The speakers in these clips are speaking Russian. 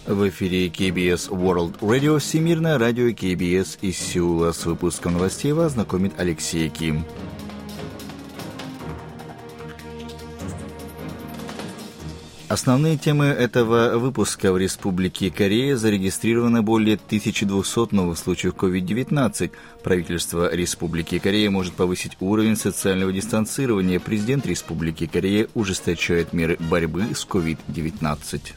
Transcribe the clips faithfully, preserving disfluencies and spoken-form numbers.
В эфире кей би эс World Radio, всемирное радио кей би эс из Сеула. С выпуском новостей вас знакомит Алексей Ким. Основные темы этого выпуска. В Республике Корея зарегистрировано более тысячи двухсот новых случаев ковид девятнадцать. Правительство Республики Корея может повысить уровень социального дистанцирования. Президент Республики Корея ужесточает меры борьбы с ковид девятнадцать.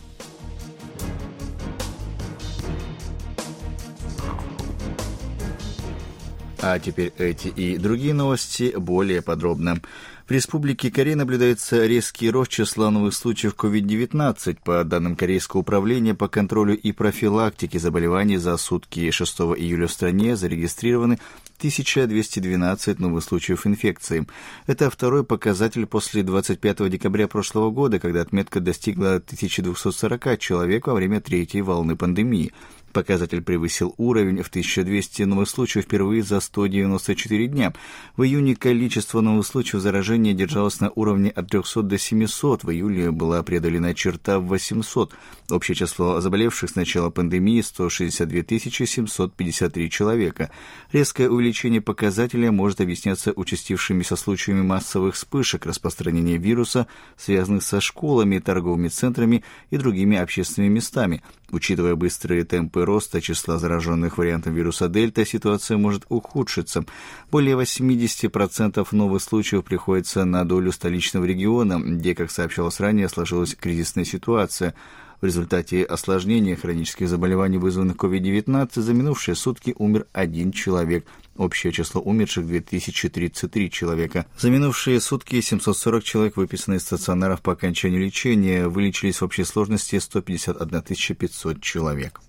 А теперь эти и другие новости более подробно. В Республике Корея наблюдается резкий рост числа новых случаев ковид девятнадцать. По данным Корейского управления по контролю и профилактике заболеваний, за сутки шестого июля в стране зарегистрированы тысяча двести двенадцать новых случаев инфекции. Это второй показатель после двадцать пятого декабря прошлого года, когда отметка достигла тысяча двести сорок человек во время третьей волны пандемии. Показатель превысил уровень в тысячу двести новых случаев впервые за сто девяносто четыре дня. В июне количество новых случаев заражения держалось на уровне от трехсот до семисот. В июле была преодолена черта в восемьсот. Общее число заболевших с начала пандемии – сто шестьдесят две тысячи семьсот пятьдесят три человека. Резкое увеличение показателя может объясняться участившимися случаями массовых вспышек распространения вируса, связанных со школами, торговыми центрами и другими общественными местами. Учитывая быстрые темпы роста числа зараженных вариантом вируса Дельта, ситуация может ухудшиться. Более восемьдесят процентов новых случаев приходится на долю столичного региона, где, как сообщалось ранее, сложилась кризисная ситуация. В результате осложнения хронических заболеваний, вызванных ковид девятнадцать, за минувшие сутки умер один человек. Общее число умерших – две тысячи тридцать три человека. За минувшие сутки семьсот сорок человек выписаны из стационаров по окончанию лечения. Вылечились в общей сложности сто пятьдесят одна тысяча пятьсот человек.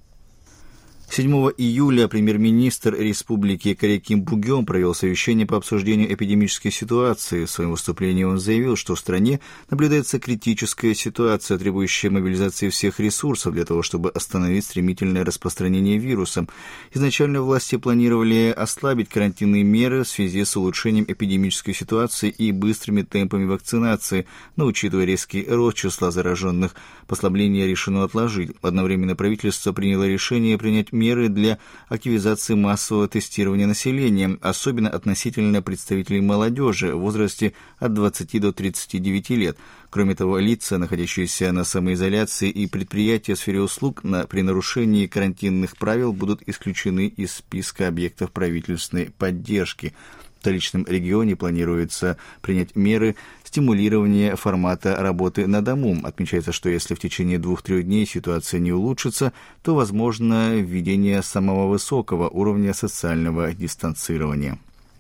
седьмого июля премьер-министр Республики Корея Ким Бугён провел совещание по обсуждению эпидемической ситуации. В своем выступлении он заявил, что в стране наблюдается критическая ситуация, требующая мобилизации всех ресурсов для того, чтобы остановить стремительное распространение вируса. Изначально власти планировали ослабить карантинные меры в связи с улучшением эпидемической ситуации и быстрыми темпами вакцинации, но, учитывая резкий рост числа зараженных, послабление решено отложить. Одновременно правительство приняло решение принять меры для активизации массового тестирования населения, особенно относительно представителей молодежи в возрасте от двадцати до тридцати девяти лет. Кроме того, лица, находящиеся на самоизоляции, и предприятия в сфере услуг на, при нарушении карантинных правил будут исключены из списка объектов правительственной поддержки. В столичном регионе планируется принять меры стимулирования формата работы на дому. Отмечается, что если в течение двух-трех дней ситуация не улучшится, то возможно введение самого высокого уровня социального дистанцирования.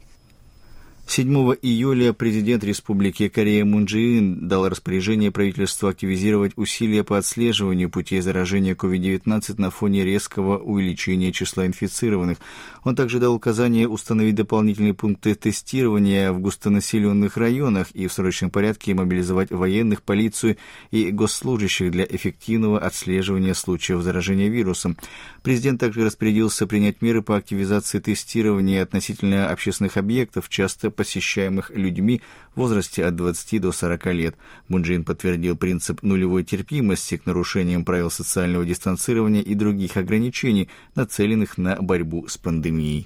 седьмого июля президент Республики Корея Мун Чжэ Ин дал распоряжение правительству активизировать усилия по отслеживанию путей заражения ковид девятнадцать на фоне резкого увеличения числа инфицированных. Он также дал указание установить дополнительные пункты тестирования в густонаселенных районах и в срочном порядке мобилизовать военных, полицию и госслужащих для эффективного отслеживания случаев заражения вирусом. Президент также распорядился принять меры по активизации тестирования относительно общественных объектов, часто посещаемых людьми в возрасте от двадцати до сорока лет. Мун Чжэ Ин подтвердил принцип нулевой терпимости к нарушениям правил социального дистанцирования и других ограничений, нацеленных на борьбу с пандемией.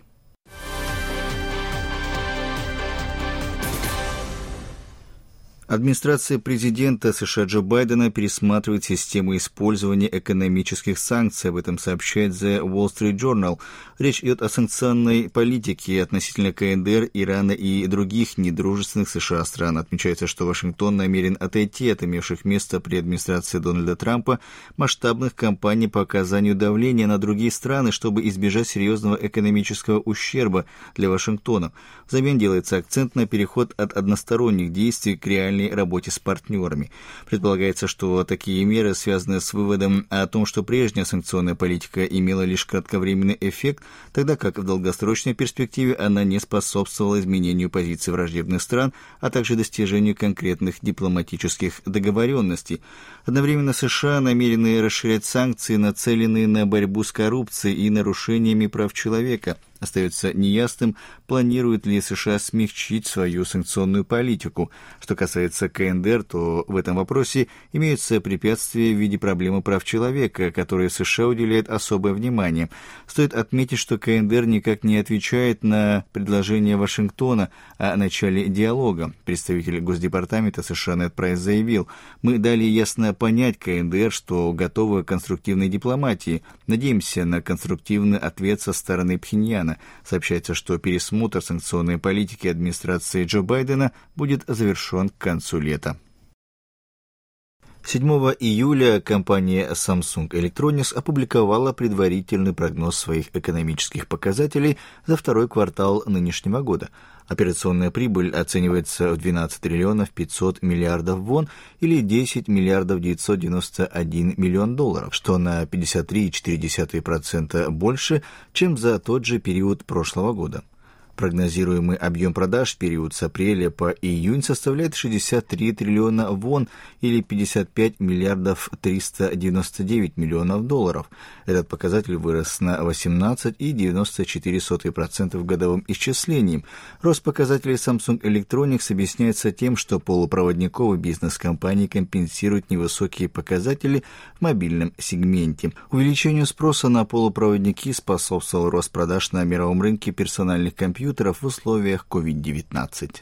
Администрация президента США Джо Байдена пересматривает систему использования экономических санкций. Об этом сообщает The Wall Street Journal. Речь идет о санкционной политике относительно КНДР, Ирана и других недружественных США стран. Отмечается, что Вашингтон намерен отойти от имевших место при администрации Дональда Трампа масштабных кампаний по оказанию давления на другие страны, чтобы избежать серьезного экономического ущерба для Вашингтона. Взамен делается акцент на переход от односторонних действий к реальной работе с партнерами. Предполагается, что такие меры связаны с выводом о том, что прежняя санкционная политика имела лишь кратковременный эффект, тогда как в долгосрочной перспективе она не способствовала изменению позиций враждебных стран, а также достижению конкретных дипломатических договоренностей. Одновременно США намерены расширять санкции, нацеленные на борьбу с коррупцией и нарушениями прав человека. Остается неясным, планирует ли США смягчить свою санкционную политику. Что касается КНДР, то в этом вопросе имеются препятствия в виде проблемы прав человека, которые США уделяет особое внимание. Стоит отметить, что КНДР никак не отвечает на предложение Вашингтона о начале диалога. Представитель Госдепартамента США Нед Прайс заявил: «Мы дали ясно понять КНДР, что готовы к конструктивной дипломатии. Надеемся на конструктивный ответ со стороны Пхеньяна». Сообщается, что пересмотр санкционной политики администрации Джо Байдена будет завершен к концу лета. седьмого июля компания Samsung Electronics опубликовала предварительный прогноз своих экономических показателей за второй квартал нынешнего года. Операционная прибыль оценивается в двенадцать триллионов пятьсот миллиардов вон или десять миллиардов девятьсот девяносто один миллион долларов, что на пятьдесят три целых четыре десятых процента больше, чем за тот же период прошлого года. Прогнозируемый объем продаж в период с апреля по июнь составляет шестьдесят три триллиона вон или пятьдесят пять миллиардов триста девяносто девять миллионов долларов. Этот показатель вырос на восемнадцать целых девяносто четыре сотых процента в годовом исчислении. Рост показателей Samsung Electronics объясняется тем, что полупроводниковый бизнес компании компенсирует невысокие показатели в мобильном сегменте. Увеличению спроса на полупроводники способствовал рост продаж на мировом рынке персональных компьютеров в условиях ковид девятнадцать.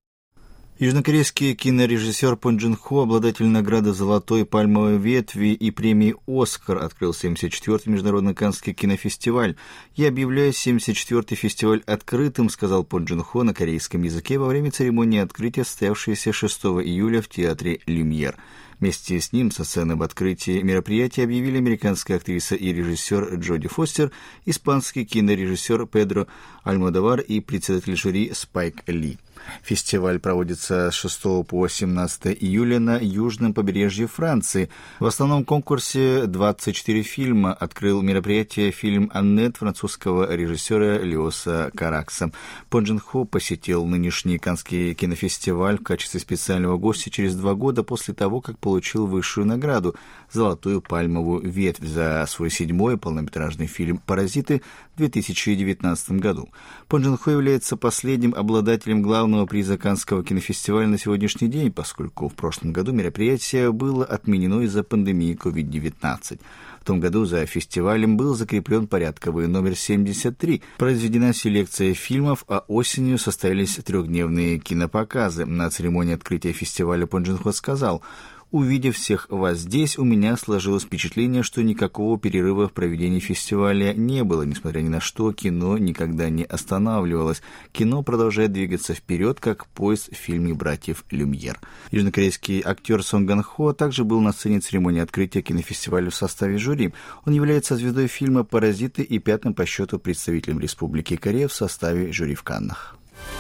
Южнокорейский кинорежиссер Пон Джун Хо, обладатель награды «Золотой пальмовой ветви» и премии «Оскар», открыл семьдесят четвёртый Международный Каннский кинофестиваль. «Я объявляю семьдесят четвёртый фестиваль открытым», сказал Пон Джун Хо на корейском языке во время церемонии открытия, состоявшейся шестого июля в театре «Люмьер». Вместе с ним со сцены об открытии мероприятия объявили американская актриса и режиссер Джоди Фостер, испанский кинорежиссер Педро Альмодовар и председатель жюри Спайк Ли. Фестиваль проводится с шестого по семнадцатое июля на южном побережье Франции. В основном конкурсе двадцать четыре фильма. Открыл мероприятие фильм «Аннет» французского режиссера Леоса Каракса. Пон Джун Хо посетил нынешний Каннский кинофестиваль в качестве специального гостя через два года после того, как получил высшую награду – «Золотую пальмовую ветвь» за свой седьмой полнометражный фильм «Паразиты» в две тысячи девятнадцатом году. Пон Джун Хо является последним обладателем главного приза Каннского кинофестиваля на сегодняшний день, поскольку в прошлом году мероприятие было отменено из-за пандемии ковид девятнадцать. В том году за фестивалем был закреплен порядковый номер семьдесят три. Произведена селекция фильмов, а осенью состоялись трехдневные кинопоказы. На церемонии открытия фестиваля Пон Джун Хо сказал: «Увидев всех вас здесь, у меня сложилось впечатление, что никакого перерыва в проведении фестиваля не было. Несмотря ни на что, кино никогда не останавливалось. Кино продолжает двигаться вперед, как поезд в фильме «Братьев Люмьер». Южнокорейский актер Сон Ган Хо также был на сцене церемонии открытия кинофестиваля в составе жюри. Он является звездой фильма «Паразиты» и пятым по счету представителем Республики Корея в составе жюри в Каннах.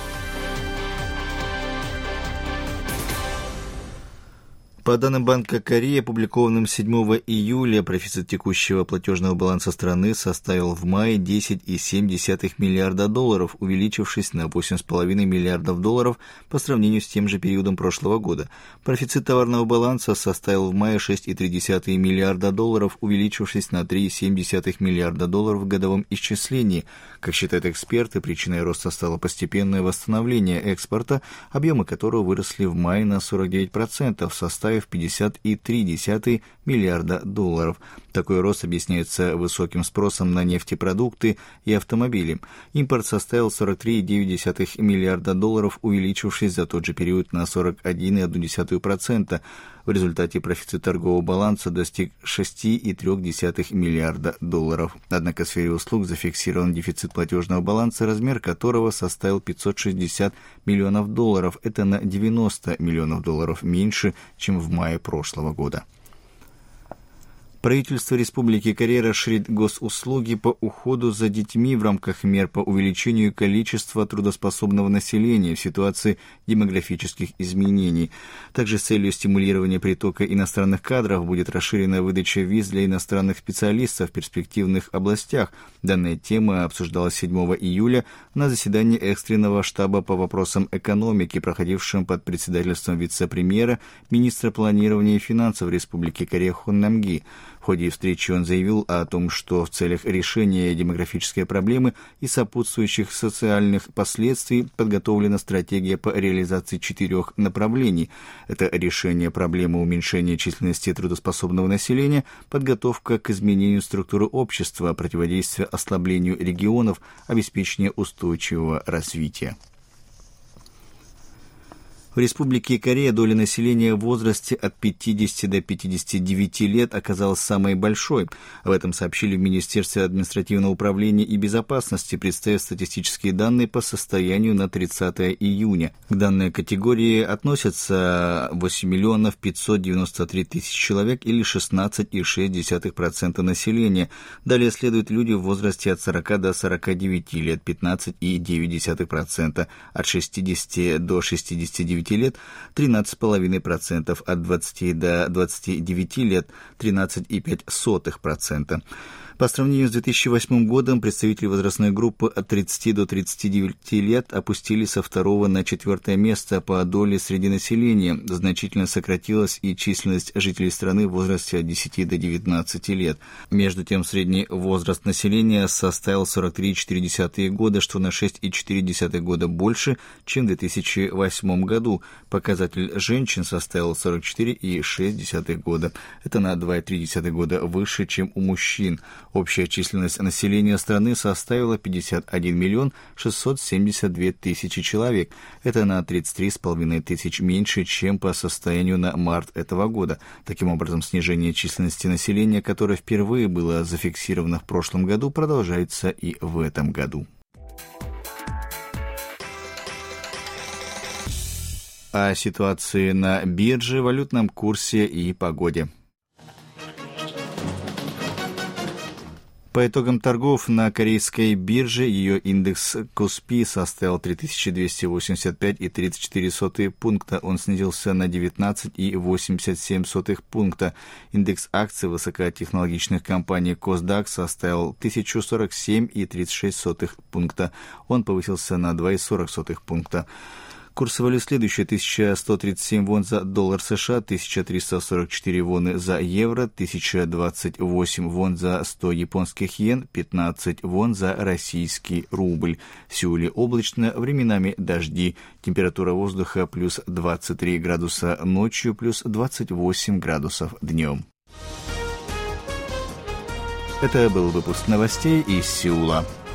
По данным Банка Кореи, опубликованным седьмого июля, профицит текущего платежного баланса страны составил в мае десять целых семь десятых миллиарда долларов, увеличившись на восемь целых пять десятых миллиардов долларов по сравнению с тем же периодом прошлого года. Профицит товарного баланса составил в мае шесть целых три десятых миллиарда долларов, увеличившись на три целых семь десятых миллиарда долларов в годовом исчислении. Как считают эксперты, причиной роста стало постепенное восстановление экспорта, объемы которого выросли в мае на сорок девять процентов, в составе в пятьдесят целых три десятых миллиарда долларов. Такой рост объясняется высоким спросом на нефтепродукты и автомобили. Импорт составил сорок три целых девять десятых миллиарда долларов, увеличившись за тот же период на сорок один целых одну десятую процента. В результате профицит торгового баланса достиг шесть целых три десятых миллиарда долларов. Однако в сфере услуг зафиксирован дефицит платежного баланса, размер которого составил пятьсот шестьдесят миллионов долларов. Это на девяносто миллионов долларов меньше, чем в мае прошлого года. Правительство Республики Корея расширит госуслуги по уходу за детьми в рамках мер по увеличению количества трудоспособного населения в ситуации демографических изменений. Также с целью стимулирования притока иностранных кадров будет расширена выдача виз для иностранных специалистов в перспективных областях. Данная тема обсуждалась седьмого июля на заседании экстренного штаба по вопросам экономики, проходившем под председательством вице-премьера, министра планирования и финансов Республики Корея Хон Нам Ги. В ходе встречи он заявил о том, что в целях решения демографической проблемы и сопутствующих социальных последствий подготовлена стратегия по реализации четырех направлений. Это решение проблемы уменьшения численности трудоспособного населения, подготовка к изменению структуры общества, противодействие ослаблению регионов, обеспечение устойчивого развития. В Республике Корея доля населения в возрасте от пятидесяти до пятидесяти девяти лет оказалась самой большой. Об этом сообщили в Министерстве административного управления и безопасности, представив статистические данные по состоянию на тридцатое июня. К данной категории относятся восемь миллионов пятьсот девяносто три тысячи человек или шестнадцать целых шесть десятых процента населения. Далее следуют люди в возрасте от сорока до сорока девяти лет, пятнадцать целых девять десятых процента, от шестидесяти до шестидесяти девяти лет тринадцать целых пять десятых процента, от двадцати до двадцати девяти лет тринадцать целых пять десятых процента. По сравнению с две тысячи восьмым годом представители возрастной группы от тридцати до тридцати девяти лет опустились со второго на четвертое место по доле среди населения. Значительно сократилась и численность жителей страны в возрасте от десяти до девятнадцати лет. Между тем, средний возраст населения составил сорок три целых четыре десятых года, что на шесть целых четыре десятых года больше, чем в две тысячи восьмом году. Показатель женщин составил сорок четыре целых шесть десятых года. Это на два целых три десятых года выше, чем у мужчин. Общая численность населения страны составила пятьдесят один миллион шестьсот семьдесят две тысячи человек. Это на тридцать три с половиной тысяч меньше, чем по состоянию на март этого года. Таким образом, снижение численности населения, которое впервые было зафиксировано в прошлом году, продолжается и в этом году. О ситуации на бирже, валютном курсе и погоде. По итогам торгов на корейской бирже ее индекс Коспи составил три тысячи двести восемьдесят пять целых тридцать четыре сотых пункта, он снизился на девятнадцать целых восемьдесят семь сотых пункта. Индекс акций высокотехнологичных компаний Косдак составил тысячу сорок семь целых тридцать шесть сотых пункта, он повысился на два целых сорок сотых пункта. Курсы валют следующие: тысяча сто тридцать семь вон за доллар США, тысяча триста сорок четыре воны за евро, тысяча двадцать восемь вон за сто японских йен, пятнадцать вон за российский рубль. В Сеуле облачно, временами дожди. Температура воздуха плюс двадцать три градуса ночью, плюс двадцать восемь градусов днем. Это был выпуск новостей из Сеула.